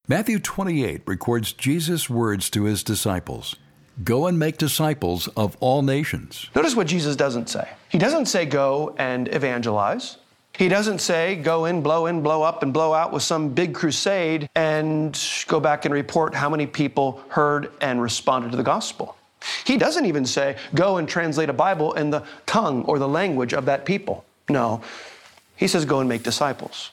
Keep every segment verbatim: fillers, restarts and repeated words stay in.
Matthew twenty-eight records Jesus' words to his disciples. Go and make disciples of all nations. Notice what Jesus doesn't say. He doesn't say go and evangelize. He doesn't say go in, blow in, blow up, and blow out with some big crusade and go back and report how many people heard and responded to the gospel. He doesn't even say go and translate a Bible in the tongue or the language of that people. No, he says go and make disciples.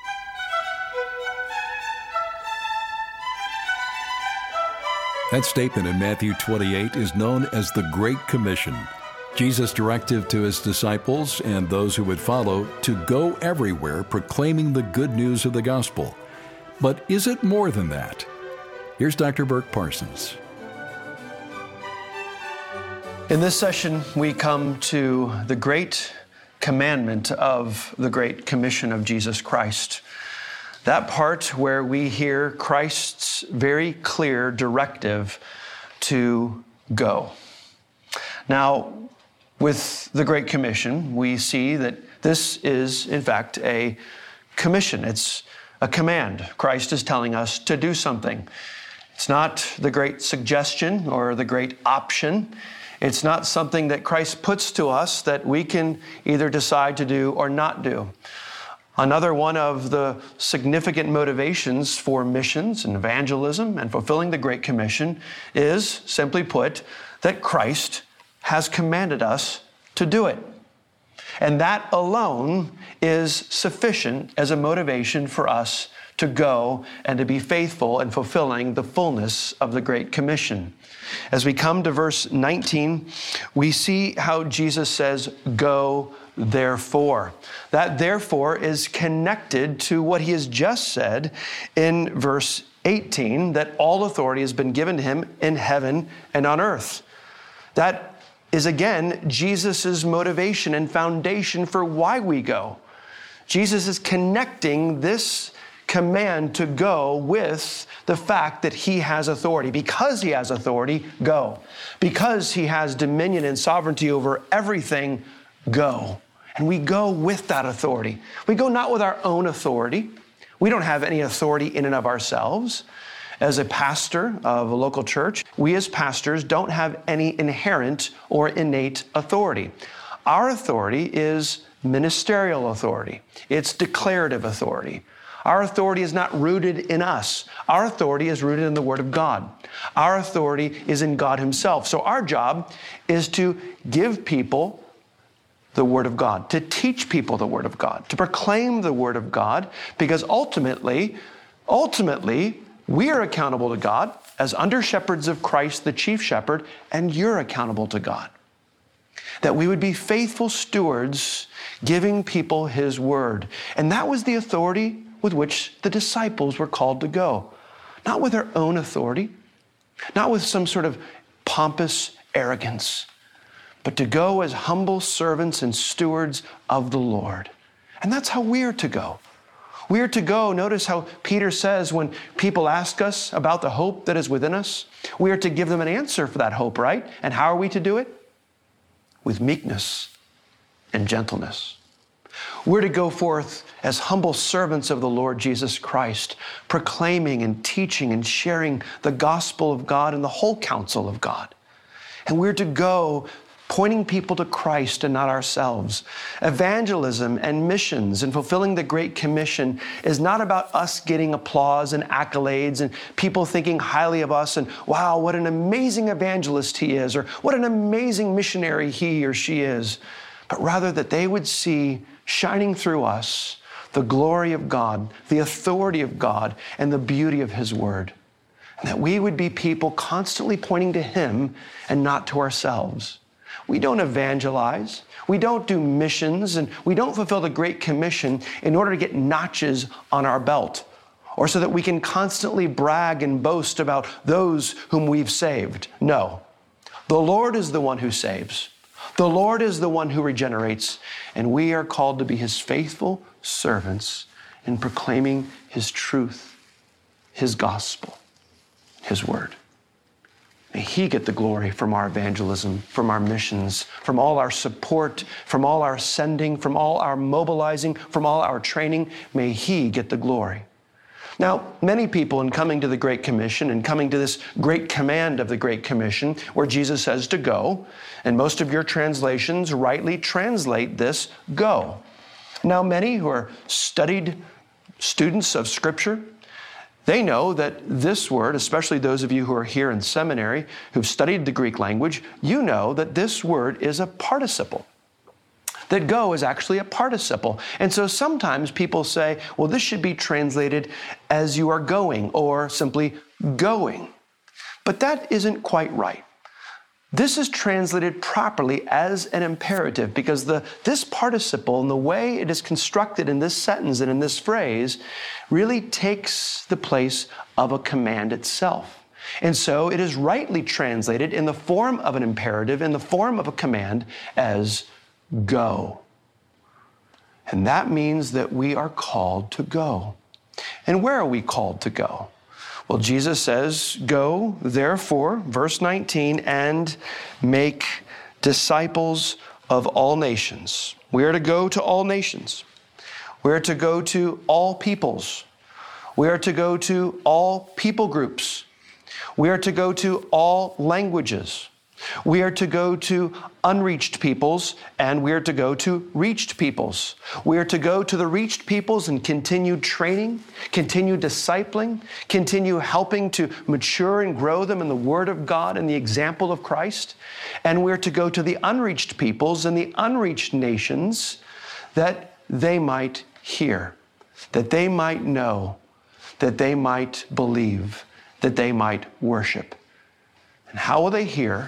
That statement in Matthew twenty-eight is known as the Great Commission. Jesus' directive to his disciples and those who would follow to go everywhere proclaiming the good news of the gospel. But is it more than that? Here's Doctor Burk Parsons. In this session, we come to the great commandment of the Great Commission of Jesus Christ. That part where we hear Christ's very clear directive to go. Now, with the Great Commission, we see that this is, in fact, a commission. It's a command. Christ is telling us to do something. It's not the great suggestion or the great option. It's not something that Christ puts to us that we can either decide to do or not do. Another one of the significant motivations for missions and evangelism and fulfilling the Great Commission is, simply put, that Christ has commanded us to do it. And that alone is sufficient as a motivation for us to go and to be faithful in fulfilling the fullness of the Great Commission. As we come to verse nineteen, we see how Jesus says, go therefore. That therefore is connected to what he has just said in verse eighteen, that all authority has been given to him in heaven and on earth. That is again Jesus' motivation and foundation for why we go. Jesus is connecting this command to go with the fact that he has authority. Because he has authority, go. Because he has dominion and sovereignty over everything, go. And we go with that authority. We go not with our own authority. We don't have any authority in and of ourselves. As a pastor of a local church, we as pastors don't have any inherent or innate authority. Our authority is ministerial authority. It's declarative authority. Our authority is not rooted in us. Our authority is rooted in the Word of God. Our authority is in God Himself. So our job is to give people the Word of God, to teach people the Word of God, to proclaim the Word of God, because ultimately, ultimately, we are accountable to God as under-shepherds of Christ, the chief shepherd, and you're accountable to God. That we would be faithful stewards giving people His Word. And that was the authority with which the disciples were called to go. Not with their own authority, not with some sort of pompous arrogance, but to go as humble servants and stewards of the Lord. And that's how we are to go. We are to go, notice how Peter says when people ask us about the hope that is within us, we are to give them an answer for that hope, right? And how are we to do it? With meekness and gentleness. We're to go forth as humble servants of the Lord Jesus Christ, proclaiming and teaching and sharing the gospel of God and the whole counsel of God. And we're to go pointing people to Christ and not ourselves. Evangelism and missions and fulfilling the Great Commission is not about us getting applause and accolades and people thinking highly of us and, wow, what an amazing evangelist he is, or what an amazing missionary he or she is, but rather that they would see shining through us the glory of God, the authority of God, and the beauty of His Word. And that we would be people constantly pointing to Him and not to ourselves. We don't evangelize. We don't do missions, and we don't fulfill the Great Commission in order to get notches on our belt, or so that we can constantly brag and boast about those whom we've saved. No. The Lord is the one who saves. The Lord is the one who regenerates, and we are called to be His faithful servants in proclaiming His truth, His gospel, His Word. May He get the glory from our evangelism, from our missions, from all our support, from all our sending, from all our mobilizing, from all our training. May He get the glory. Now, many people in coming to the Great Commission and coming to this great command of the Great Commission, where Jesus says to go, and most of your translations rightly translate this go. Now, many who are studied students of Scripture, they know that this word, especially those of you who are here in seminary, who've studied the Greek language, you know that this word is a participle. That go is actually a participle. And so sometimes people say, well, this should be translated as you are going, or simply going. But that isn't quite right. This is translated properly as an imperative, because the, this participle and the way it is constructed in this sentence and in this phrase really takes the place of a command itself. And so it is rightly translated in the form of an imperative, in the form of a command, as go. And that means that we are called to go. And where are we called to go? Well, Jesus says, go, therefore, verse nineteen, and make disciples of all nations. We are to go to all nations. We are to go to all peoples. We are to go to all people groups. We are to go to all languages. We are to go to unreached peoples, and we are to go to reached peoples. We are to go to the reached peoples and continue training, continue discipling, continue helping to mature and grow them in the Word of God and the example of Christ. And we're to go to the unreached peoples and the unreached nations, that they might hear, that they might know, that they might believe, that they might worship. And how will they hear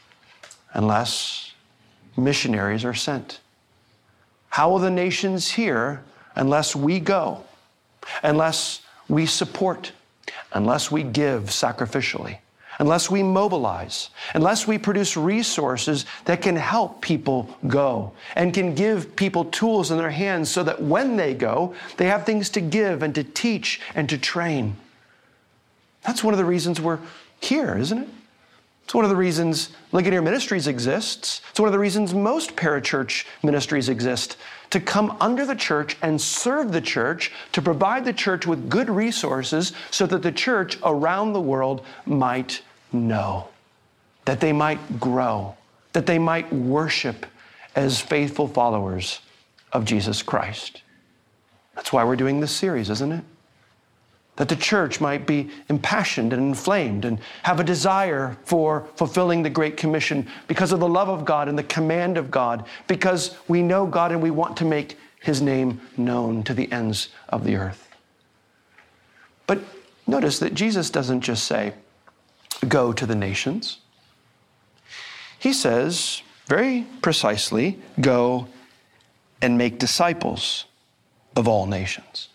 unless missionaries are sent? How will the nations hear unless we go, unless we support, unless we give sacrificially, unless we mobilize, unless we produce resources that can help people go and can give people tools in their hands so that when they go, they have things to give and to teach and to train? That's one of the reasons we're here, isn't it? It's one of the reasons Ligonier Ministries exists. It's one of the reasons most parachurch ministries exist, to come under the church and serve the church, to provide the church with good resources so that the church around the world might know, that they might grow, that they might worship as faithful followers of Jesus Christ. That's why we're doing this series, isn't it? That the church might be impassioned and inflamed and have a desire for fulfilling the Great Commission because of the love of God and the command of God, because we know God and we want to make His name known to the ends of the earth. But notice that Jesus doesn't just say, go to the nations. He says very precisely, go and make disciples of all nations.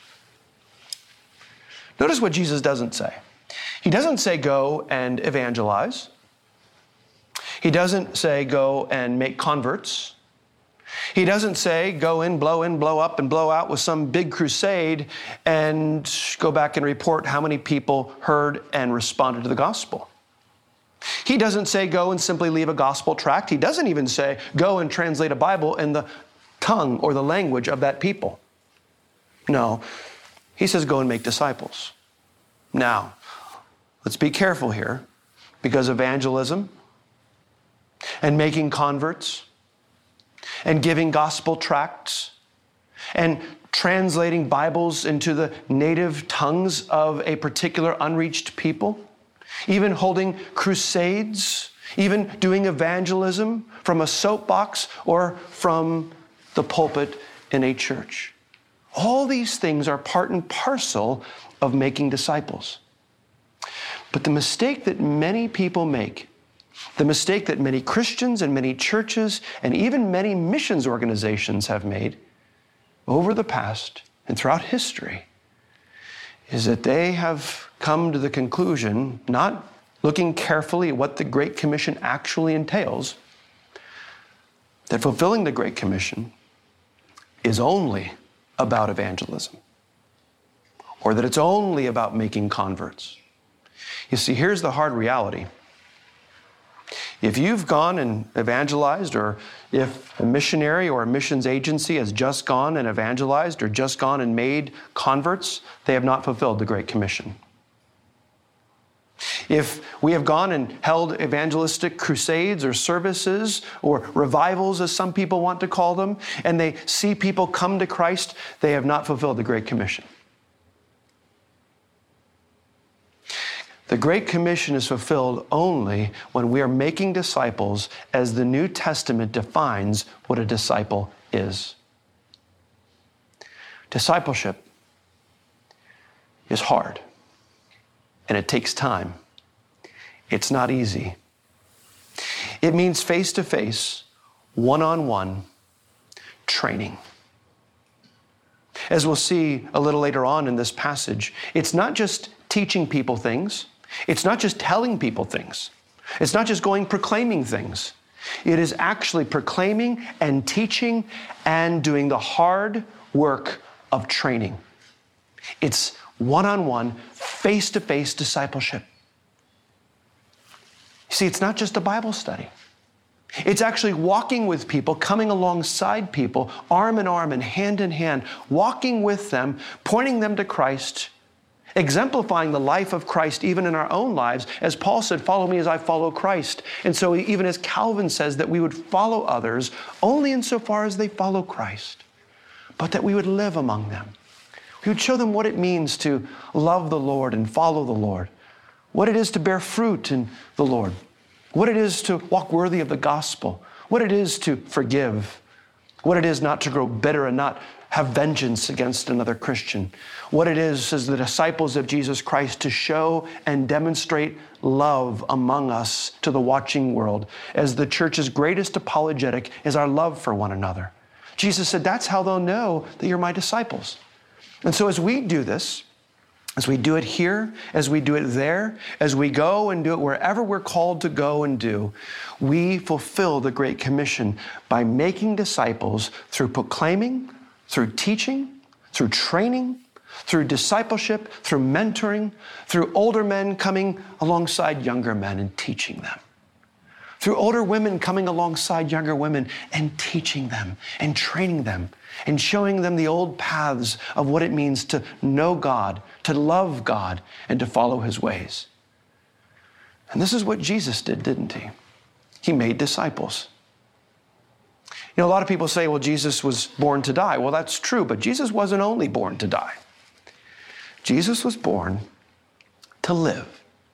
Notice what Jesus doesn't say. He doesn't say go and evangelize. He doesn't say go and make converts. He doesn't say go in, blow in, blow up, and blow out with some big crusade and go back and report how many people heard and responded to the gospel. He doesn't say go and simply leave a gospel tract. He doesn't even say go and translate a Bible in the tongue or the language of that people. No. He says, go and make disciples. Now, let's be careful here, because evangelism and making converts and giving gospel tracts and translating Bibles into the native tongues of a particular unreached people, even holding crusades, even doing evangelism from a soapbox or from the pulpit in a church. All these things are part and parcel of making disciples. But the mistake that many people make, the mistake that many Christians and many churches and even many missions organizations have made over the past and throughout history, is that they have come to the conclusion, not looking carefully at what the Great Commission actually entails, that fulfilling the Great Commission is only about evangelism, or that it's only about making converts. You see, here's the hard reality. If you've gone and evangelized, or if a missionary or a missions agency has just gone and evangelized or just gone and made converts, they have not fulfilled the Great Commission. If we have gone and held evangelistic crusades or services or revivals, as some people want to call them, and they see people come to Christ, they have not fulfilled the Great Commission. The Great Commission is fulfilled only when we are making disciples as the New Testament defines what a disciple is. Discipleship is hard, and it takes time. It's not easy. It means face-to-face, one-on-one training. As we'll see a little later on in this passage, it's not just teaching people things. It's not just telling people things. It's not just going proclaiming things. It is actually proclaiming and teaching and doing the hard work of training. It's one-on-one, face-to-face discipleship. See, it's not just a Bible study. It's actually walking with people, coming alongside people, arm in arm and hand in hand, walking with them, pointing them to Christ, exemplifying the life of Christ even in our own lives. As Paul said, follow me as I follow Christ. And so even as Calvin says, that we would follow others only insofar as they follow Christ, but that we would live among them. We would show them what it means to love the Lord and follow the Lord, what it is to bear fruit in the Lord, what it is to walk worthy of the gospel, what it is to forgive, what it is not to grow bitter and not have vengeance against another Christian, what it is as the disciples of Jesus Christ to show and demonstrate love among us to the watching world, as the church's greatest apologetic is our love for one another. Jesus said, that's how they'll know that you're my disciples. And so as we do this, as we do it here, as we do it there, as we go and do it wherever we're called to go and do, we fulfill the Great Commission by making disciples through proclaiming, through teaching, through training, through discipleship, through mentoring, through older men coming alongside younger men and teaching them, through older women coming alongside younger women and teaching them and training them and showing them the old paths of what it means to know God, to love God, and to follow His ways. And this is what Jesus did, didn't He? He made disciples. You know, a lot of people say, well, Jesus was born to die. Well, that's true, but Jesus wasn't only born to die. Jesus was born to live.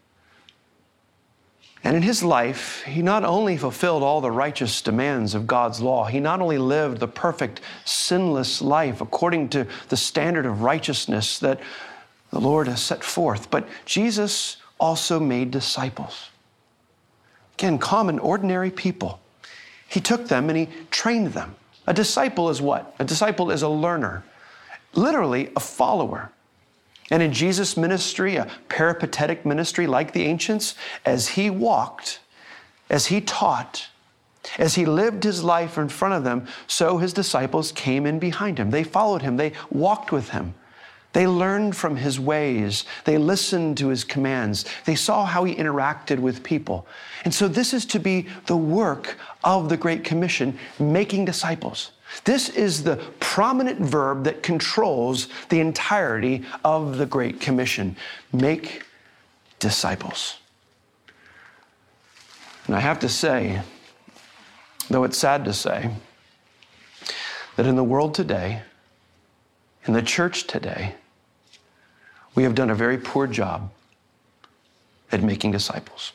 And in His life, He not only fulfilled all the righteous demands of God's law, He not only lived the perfect, sinless life according to the standard of righteousness that the Lord has set forth, but Jesus also made disciples. Again, common, ordinary people. He took them and He trained them. A disciple is what? A disciple is a learner, literally a follower. And in Jesus' ministry, a peripatetic ministry like the ancients, as He walked, as He taught, as He lived His life in front of them, so His disciples came in behind Him. They followed Him. They walked with Him. They learned from His ways. They listened to His commands. They saw how He interacted with people. And so this is to be the work of the Great Commission, making disciples. This is the prominent verb that controls the entirety of the Great Commission. Make disciples. And I have to say, though it's sad to say, that in the world today, in the church today, we have done a very poor job at making disciples.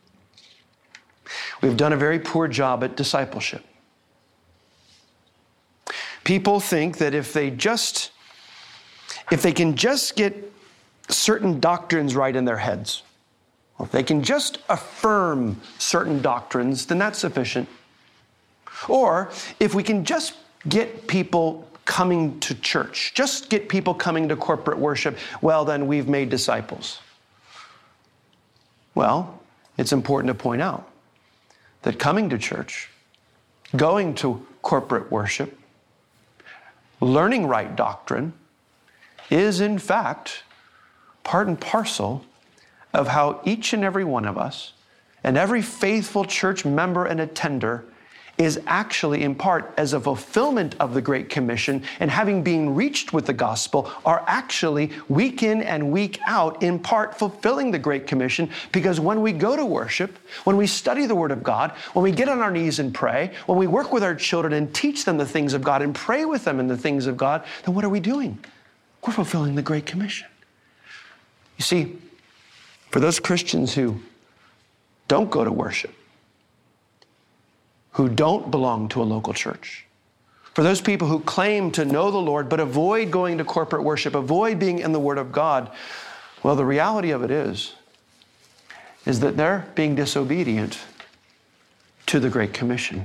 We've done a very poor job at discipleship. People think that if they just, if they can just get certain doctrines right in their heads, or if they can just affirm certain doctrines, then that's sufficient. Or if we can just get people coming to church, just get people coming to corporate worship, well, then we've made disciples. Well, it's important to point out that coming to church, going to corporate worship, learning right doctrine is in fact part and parcel of how each and every one of us And every faithful church member and attender is actually in part as a fulfillment of the Great Commission, and having been reached with the gospel are actually week in and week out in part fulfilling the Great Commission, because when we go to worship, when we study the Word of God, when we get on our knees and pray, when we work with our children and teach them the things of God and pray with them in the things of God, then what are we doing? We're fulfilling the Great Commission. You see, for those Christians who don't go to worship, who don't belong to a local church, for those people who claim to know the Lord but avoid going to corporate worship, avoid being in the Word of God, well, the reality of it is, is that they're being disobedient to the Great Commission.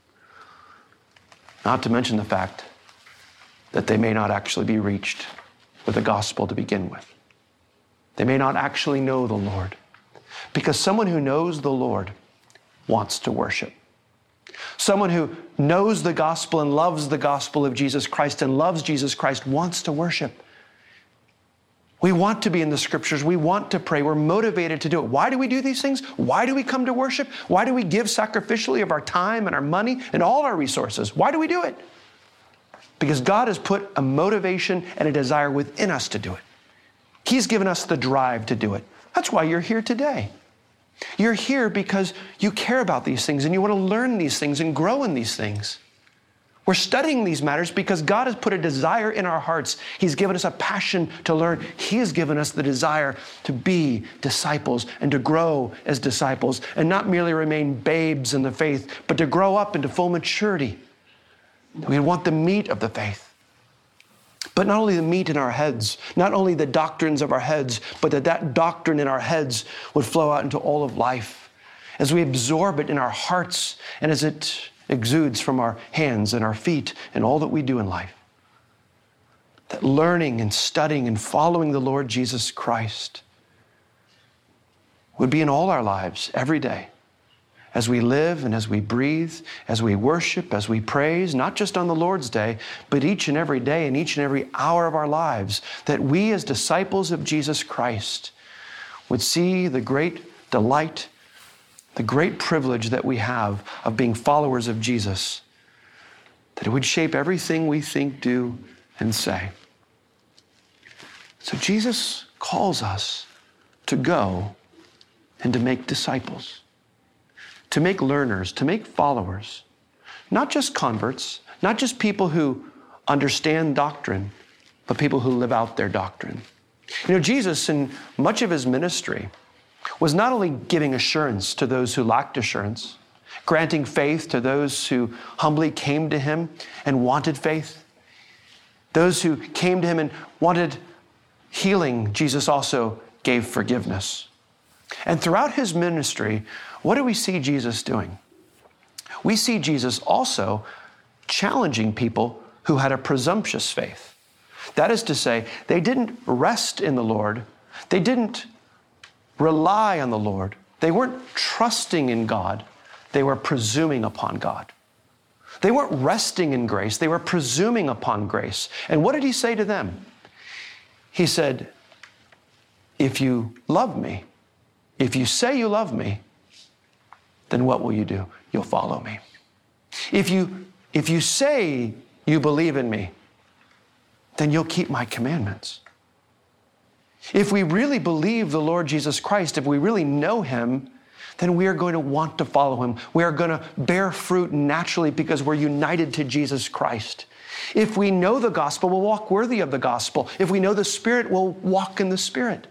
Not to mention the fact that they may not actually be reached with the gospel to begin with. They may not actually know the Lord, because someone who knows the Lord wants to worship. Someone who knows the gospel and loves the gospel of Jesus Christ and loves Jesus Christ wants to worship. We want to be in the scriptures. We want to pray. We're motivated to do it. Why do we do these things? Why do we come to worship? Why do we give sacrificially of our time and our money and all our resources? Why do we do it? Because God has put a motivation and a desire within us to do it. He's given us the drive to do it. That's why you're here today. You're here because you care about these things and you want to learn these things and grow in these things. We're studying these matters because God has put a desire in our hearts. He's given us a passion to learn. He has given us the desire to be disciples and to grow as disciples and not merely remain babes in the faith, but to grow up into full maturity. We want the meat of the faith. But not only the meat in our heads, not only the doctrines of our heads, but that that doctrine in our heads would flow out into all of life as we absorb it in our hearts and as it exudes from our hands and our feet and all that we do in life. That learning and studying and following the Lord Jesus Christ would be in all our lives every day, as we live and as we breathe, as we worship, as we praise, not just on the Lord's day, but each and every day and each and every hour of our lives, that we as disciples of Jesus Christ would see the great delight, the great privilege that we have of being followers of Jesus, that it would shape everything we think, do, and say. So Jesus calls us to go and to make disciples, to make learners, to make followers, not just converts, not just people who understand doctrine, but people who live out their doctrine. You know, Jesus, in much of his ministry, was not only giving assurance to those who lacked assurance, granting faith to those who humbly came to him and wanted faith. Those who came to him and wanted healing, Jesus also gave forgiveness. And throughout his ministry, what do we see Jesus doing? We see Jesus also challenging people who had a presumptuous faith. That is to say, they didn't rest in the Lord. They didn't rely on the Lord. They weren't trusting in God. They were presuming upon God. They weren't resting in grace. They were presuming upon grace. And what did he say to them? He said, if you love me, if you say you love me, then what will you do? You'll follow me. If you, if you say you believe in me, then you'll keep my commandments. If we really believe the Lord Jesus Christ, if we really know him, then we are going to want to follow him. We are going to bear fruit naturally because we're united to Jesus Christ. If we know the gospel, we'll walk worthy of the gospel. If we know the Spirit, we'll walk in the Spirit.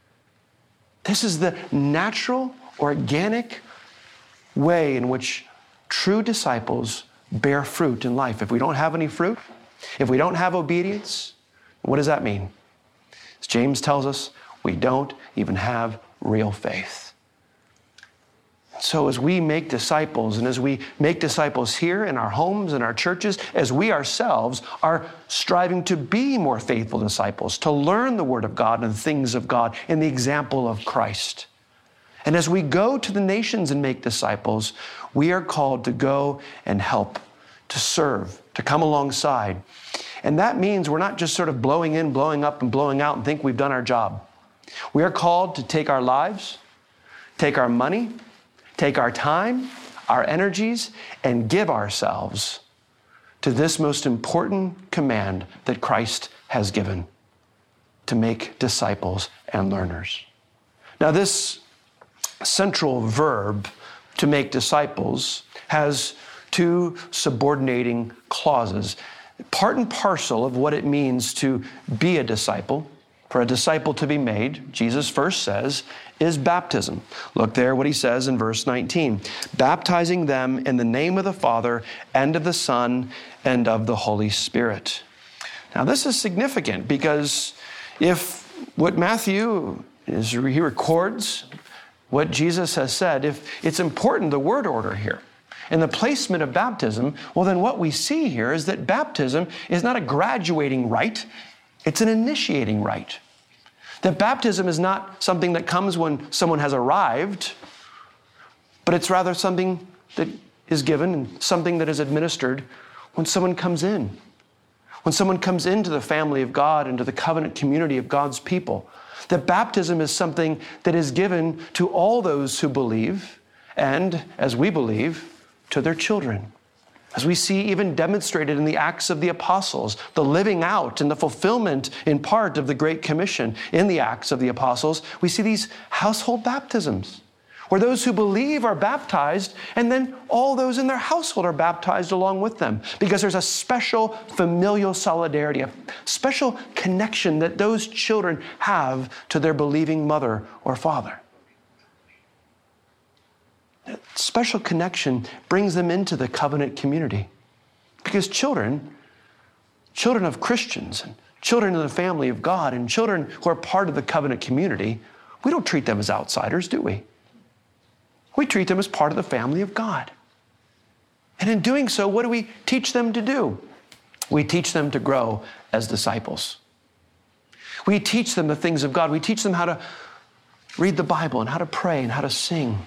This is the natural, organic way in which true disciples bear fruit in life. If we don't have any fruit, if we don't have obedience, what does that mean? As James tells us, we don't even have real faith. So as we make disciples, and as we make disciples here in our homes and our churches, as we ourselves are striving to be more faithful disciples, to learn the Word of God and the things of God in the example of Christ. And as we go to the nations and make disciples, we are called to go and help, to serve, to come alongside. And that means we're not just sort of blowing in, blowing up, and blowing out and think we've done our job. We are called to take our lives, take our money, take our time, our energies, and give ourselves to this most important command that Christ has given, to make disciples and learners. Now, this central verb, to make disciples, has two subordinating clauses. Part and parcel of what it means to be a disciple, for a disciple to be made, Jesus first says, is baptism. Look there what he says in verse nineteen. Baptizing them in the name of the Father and of the Son and of the Holy Spirit. Now this is significant because if what Matthew is, he records what Jesus has said, if it's important, the word order here, and the placement of baptism, well, then what we see here is that baptism is not a graduating rite, it's an initiating rite. That baptism is not something that comes when someone has arrived, but it's rather something that is given and something that is administered when someone comes in. When someone comes into the family of God, into the covenant community of God's people. That baptism is something that is given to all those who believe, and, as we believe, to their children. As we see even demonstrated in the Acts of the Apostles, the living out and the fulfillment in part of the Great Commission in the Acts of the Apostles, we see these household baptisms, where those who believe are baptized, and then all those in their household are baptized along with them, because there's a special familial solidarity, a special connection that those children have to their believing mother or father. That special connection brings them into the covenant community, because children, children of Christians, and children in the family of God, and children who are part of the covenant community, we don't treat them as outsiders, do we? We treat them as part of the family of God. And in doing so, what do we teach them to do? We teach them to grow as disciples. We teach them the things of God. We teach them how to read the Bible and how to pray and how to sing.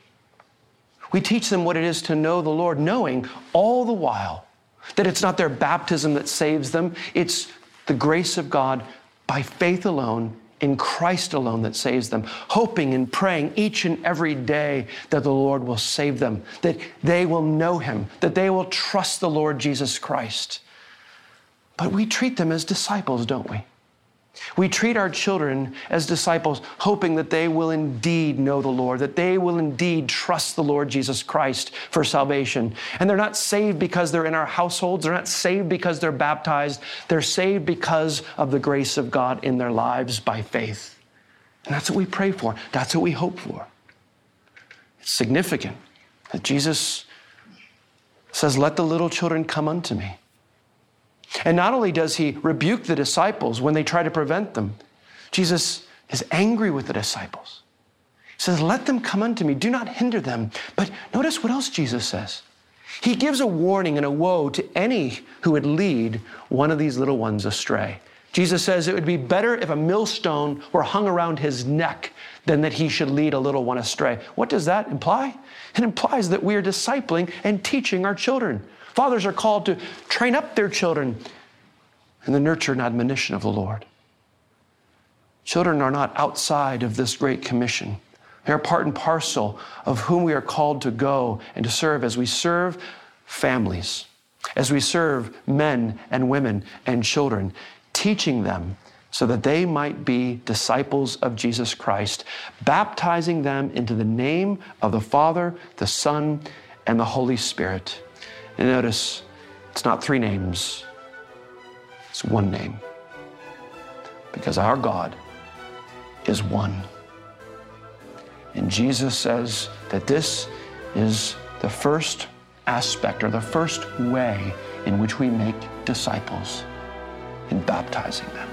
We teach them what it is to know the Lord, knowing all the while that it's not their baptism that saves them. It's the grace of God by faith alone, in Christ alone, that saves them, hoping and praying each and every day that the Lord will save them, that they will know Him, that they will trust the Lord Jesus Christ. But we treat them as disciples, don't we? We treat our children as disciples, hoping that they will indeed know the Lord, that they will indeed trust the Lord Jesus Christ for salvation. And they're not saved because they're in our households. They're not saved because they're baptized. They're saved because of the grace of God in their lives by faith. And that's what we pray for. That's what we hope for. It's significant that Jesus says, "Let the little children come unto me." And not only does He rebuke the disciples when they try to prevent them, Jesus is angry with the disciples. He says, "Let them come unto me. Do not hinder them." But notice what else Jesus says. He gives a warning and a woe to any who would lead one of these little ones astray. Jesus says it would be better if a millstone were hung around his neck than that he should lead a little one astray. What does that imply? It implies that we are discipling and teaching our children. Fathers are called to train up their children in the nurture and admonition of the Lord. Children are not outside of this great commission. They are part and parcel of whom we are called to go and to serve as we serve families, as we serve men and women and children, teaching them so that they might be disciples of Jesus Christ, baptizing them into the name of the Father, the Son, and the Holy Spirit. And notice, it's not three names, it's one name. Because our God is one. And Jesus says that this is the first aspect or the first way in which we make disciples, in baptizing them.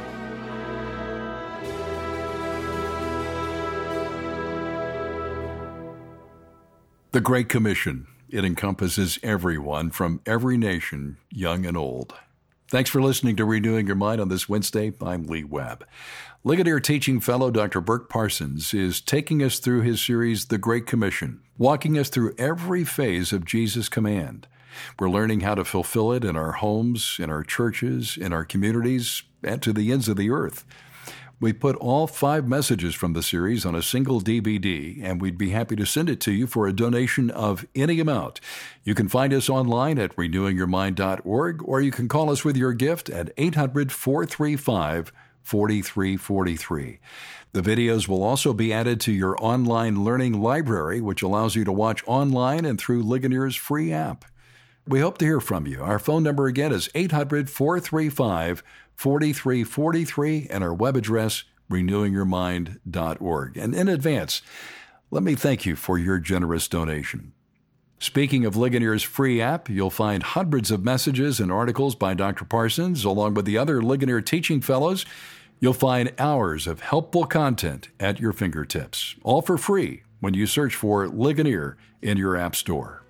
The Great Commission. It encompasses everyone from every nation, young and old. Thanks for listening to Renewing Your Mind on this Wednesday. I'm Lee Webb. Ligonier teaching fellow Doctor Burk Parsons is taking us through his series, The Great Commission, walking us through every phase of Jesus' command. We're learning how to fulfill it in our homes, in our churches, in our communities, and to the ends of the earth. We put all five messages from the series on a single D V D, and we'd be happy to send it to you for a donation of any amount. You can find us online at renewing your mind dot org, or you can call us with your gift at eight hundred, four three five, four three four three. The videos will also be added to your online learning library, which allows you to watch online and through Ligonier's free app. We hope to hear from you. Our phone number again is eight hundred, four three five, four three four three, and our web address, renewing your mind dot org. And in advance, let me thank you for your generous donation. Speaking of Ligonier's free app, you'll find hundreds of messages and articles by Doctor Parsons, along with the other Ligonier teaching fellows. You'll find hours of helpful content at your fingertips, all for free when you search for Ligonier in your app store.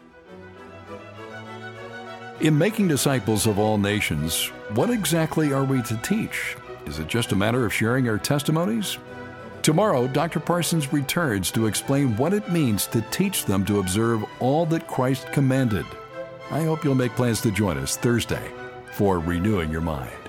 In making disciples of all nations, what exactly are we to teach? Is it just a matter of sharing our testimonies? Tomorrow, Doctor Parsons returns to explain what it means to teach them to observe all that Christ commanded. I hope you'll make plans to join us Thursday for Renewing Your Mind.